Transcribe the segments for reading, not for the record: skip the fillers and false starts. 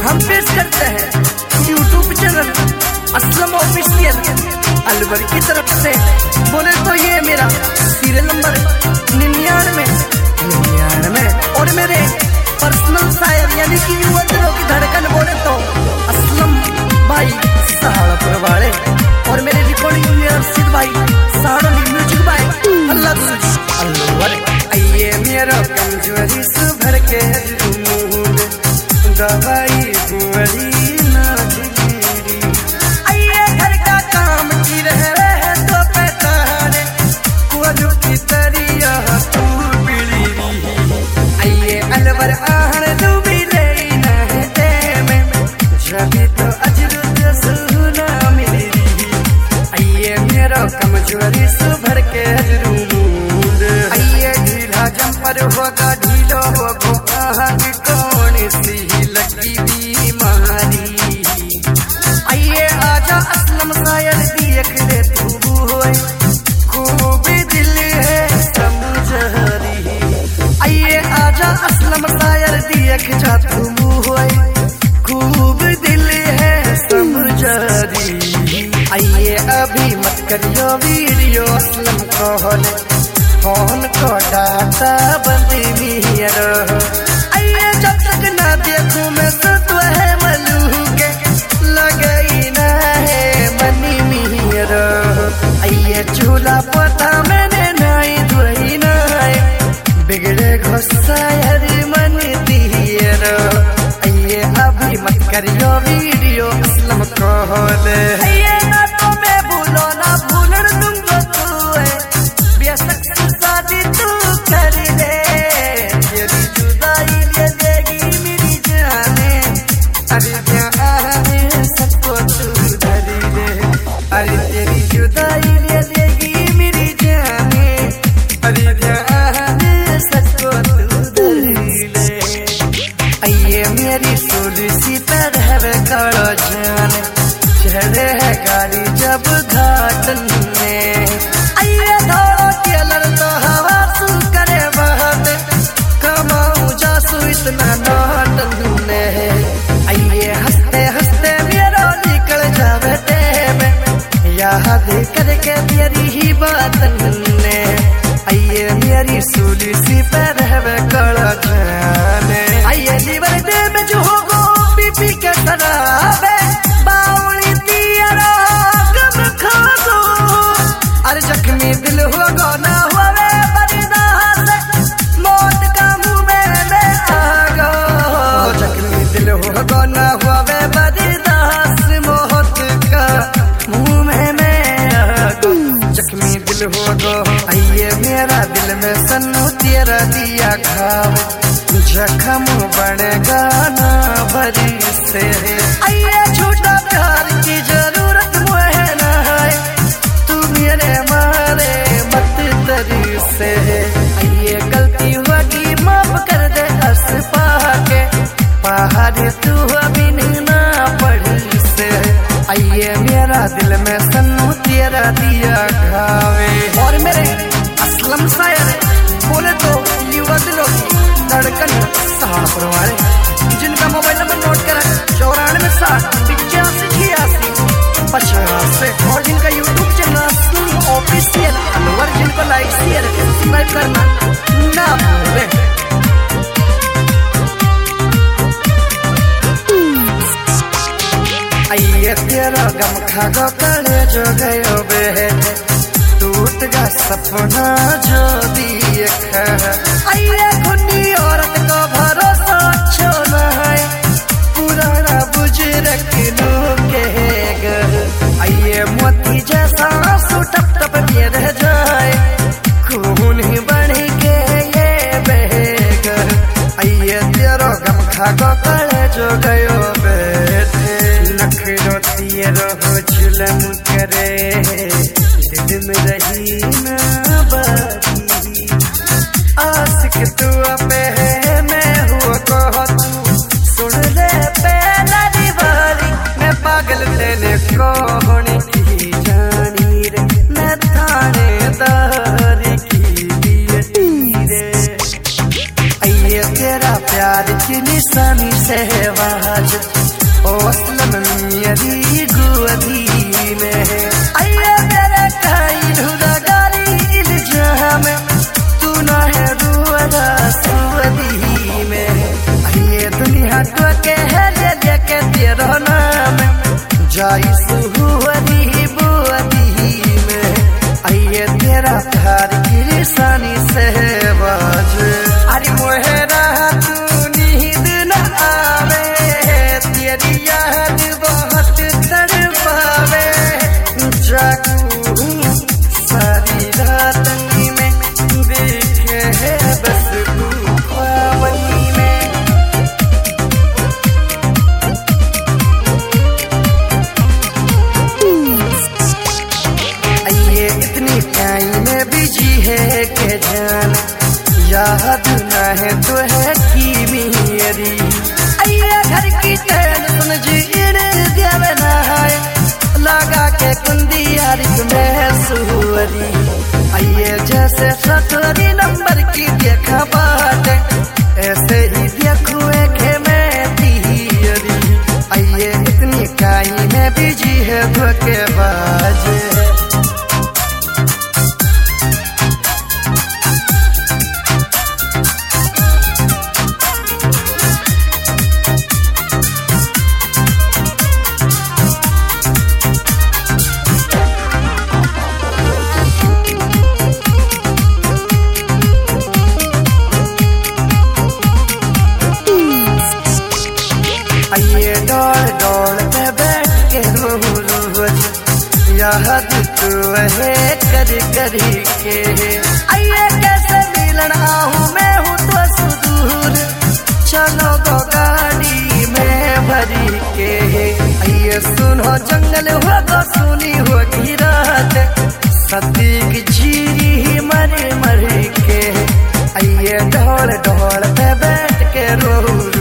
हम पेश करते हैं YouTube channel Aslam official Alwar की तरफ से। बोले तो ये मेरा सीरियल नंबर 99 और मेरे पर्सनल शायर यानी कि युवा दिलों की धड़कन बोले तो असलम भाई सहाड़पुर वाले और मेरे रिकॉर्डिंग इंजीनियर सिद्ध भाई सहाड़ोली म्यूजिक भाई अल्लाह। आइए मेरा कमजोरी से भर के मूड दवाई बुआरी ना दिली। आइए घर का काम की रहे तो पैतारे कुआलू की तरिया तू पीली। आइए अलवर आहड़ डूबी रही ना दे में जभी तो अजर सुना मिली। आइए मेरा कमजोरी से भर के मूड। आइए ढीला जंपर होगा ढीलो होगा आगे कौन सी लगी बीमारी। आइए आजा असलम शायर देख ले तू होए खूब दिल है समझरी। आइए आजा असलम शायर देख जा तू होए खूब दिल है समझरी। आइए अभी मत करियो वीडियो असलम फोन को डाटा बंदी मियारो। आइए जब तक ना देखूं मैं तो है मलू के लगई ना है मनी मियारो। आइए चूल्हा पोता मैंने नाई धोई नाई बिगड़े गुस्सा यार मन दियरो। आइए अभी मत करियो वीडियो असलम कहले। आइए ना तो मैं भूलो ना भूलर दूंगा तू है शादी तू कर ले। तेरी जुदाई ले देगी मेरी जाने अरे जाने सबको तू धरी ले। अरे तेरी जुदाई ले देगी मेरी जाने अरे जाने सबको तू धरी ले। आइए मेरी सोली सी पर है कालो जाने चढ़े है गाड़ी जब घाटन में। आइए धोलो टेलर तो हवा तू करे बहुत कमाऊं जासू इतना नाटन ने। आइए हंसते हंसते मेरा निकल जावे टेम याद करके तेरी ही बात ने। आइए मेरी सूली सी पर है कड़ा जाने। आइए लीवर दे में जो होगो पीपी के शराब बाउली तियारा गम खा दो। अरे जख्मी दिल होगो ना होवे बर्दाश्त मौत का मुंह में आ गो। जख्मी दिल होगो ना होवे बर्दाश्त मौत का मुंह में आ गो। जख्मी दिल होगो। आइए मेरा दिल में सन्नू तेरा दिया घाव जख्म बनेगा ना भरी से। आइए छोटा प्यार की जरूरत मुझे ना है तू मेरे मारे मत तरी से। आइए गलती होगी माफ कर दे हंस पाके पहाड़ तू अभी ना पढ़ी से। आइए मेरा दिल में सन्नू तेरा दिया घावे और मेरे असलम शायर बोले तो युवा दिलों की धड़कन सहाड़पुर वाले जिनका मोबाइल नंबर नोट करा 94 और जिनका यूट्यूब चैनल ऑफिशियल अलवर जिनको लाइक शेयर सब्सक्राइब करना ना भूले। आइए तेरा गम खागो कले जो गयो बे टूट गा सपना जो देख। आइए खुनी औरत को भरोसा छोड़ना है पुराना बुजुर्ग लोग के। आइए मोती जैसा आंसू टप टप गिर जाए खून ही बढ़ के ये बहेग। आइए तेरो गम खागो कले जो गयो बेटे नखरो तेरो जुलम करे दिल में रही ना बाकी। आशिक तू पे मैं हुआ को तू सुन ले पहला दीवारी मैं पागल तेरे कौन की जानी रे मैं थानेदार की दिए रे। आइए तेरा प्यार की सानी सहवाज ओ असलम मेरी गुअधी में आइए मेरे काइल हुदागारी इल्जाम तू ना है रुअदा सुअदी में आइए दुनिया को कह ले के तेरा नाम जाई सुहुअदी बुअदी में आइए तेरा प्यार की सानी सहवाज अरे मोहरा तू नींद न आवे तेरी याद बहुत तड़पावे जागू सारी रात में देखे है बस तू ख्वाबनी में आइए इतनी टाइम बिजी है के जान याद न है तो है की मेरी आइए घर की टेंशन जीन देवना है लगा के कुंदी यारिक में सुअरी आइए जैसे सतरी नंबर की देखा बात ऐसे ही देखो के मैं तीरी आइए इतनी काई में बिजी है धोखेबाज आइए डोल डोल पे बैठ के रोज याद तू है कर के आइए कैसे मिलन आहूँ मैं हूँ तो सुदूर चलो तो गाड़ी में भरी के आइए सुनो जंगल हो तो सुनी होगी रात सती की जीरी मरे मरे के आइए डोल डोल पे बैठ के रोज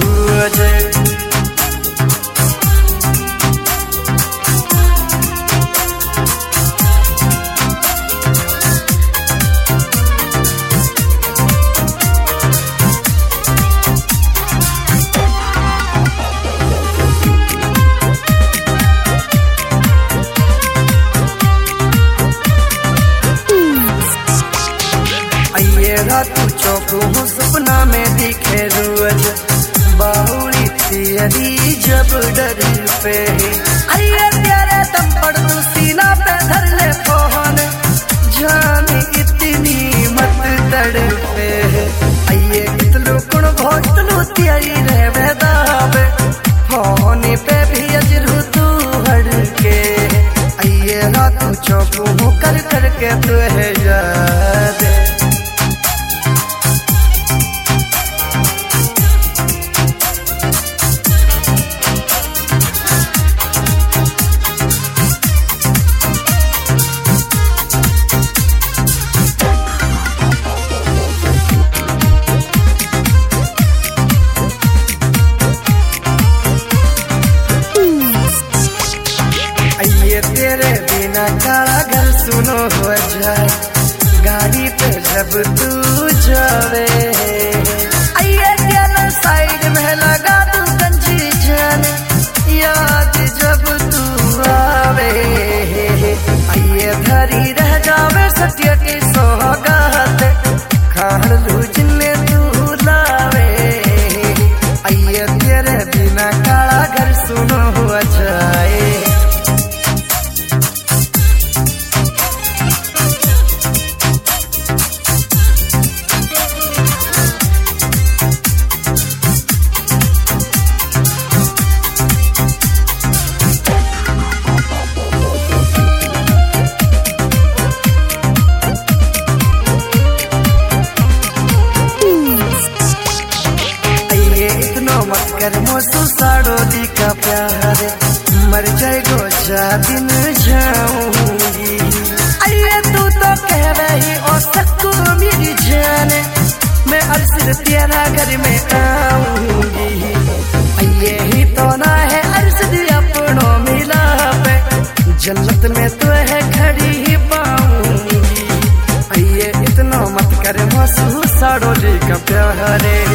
तू चौक हूँ सपना में दिखे रोज बाहुली तेरी जब डर पे आइए तेरे दम पर तू सीना पे धर ले फोन जान इतनी मत तड़पे आइए इतनो कुण बहुत नु तेरी रह बेदाब फोन पे भी अजरू तू हड़ के आइए रात तू चौक हूँ कर के तू है याद तेरे बिना काला घर सुनो हो जाए गाड़ी पे जब तू जावे आइए तेरा साइड में लगा तू गंजी जान याद जब तू आवे आइए धरी रह जावे सत्य की सौगात खान लू जिन्ने तू लावे आइए तेरे बिना काला घर सुनो हो जाए कर मोसू साड़ोली का प्यार मर जाएगो जा दिन जाऊंगी आइए तू तो कह रही ओ सकू मेरी जान मैं अर्श तेरा घर में आऊंगी आइए ही तो ना है अर्श अपनों मिला पे जन्नत में तो है खड़ी ही पाऊंगी आइए इतना मत कर मोसू साड़ोली का प्यार